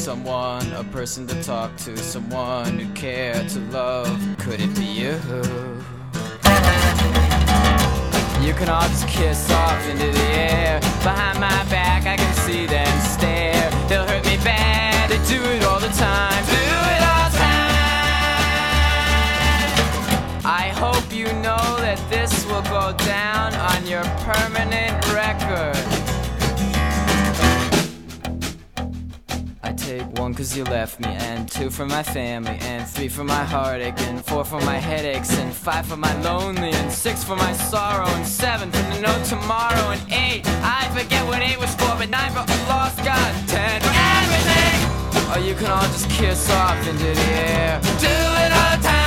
someone, a person to talk to, someone who cared to love. Could it be you? You can all just kiss off into the air. Behind my back I can see them stare. They'll hurt me bad, they do it all the time. Do it all the time. I hope you know that this will go down on your permanent record. I take 1 'cause you left me, and 2 for my family, and 3 for my heartache, and 4 for my headaches, and 5 for my lonely, and 6 for my sorrow, and 7 for the no tomorrow, and 8, I forget what 8 was for, but 9 for a lost God, 10 for everything. Or you can all just kiss off into the air. Do it all the time.